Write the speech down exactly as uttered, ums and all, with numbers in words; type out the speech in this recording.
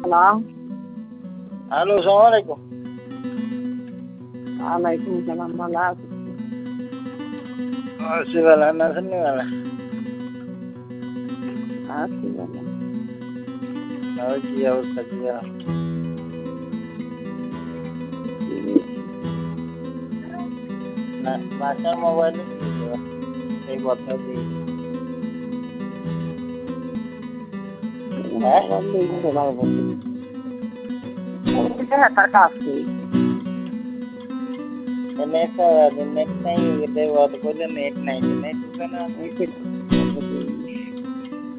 Halo. Halo, assalamualaikum. Waalaikumsalam malam. Masih wala nasan ni wala. Así wala. Tahu dia ustaz dia. Nah, masa mobile ni dia. Saya buat tadi. Eh? Wala yung dalawa ba? Hindi na tarkasi. Net net नहीं ये बात बोले net नहीं net का ना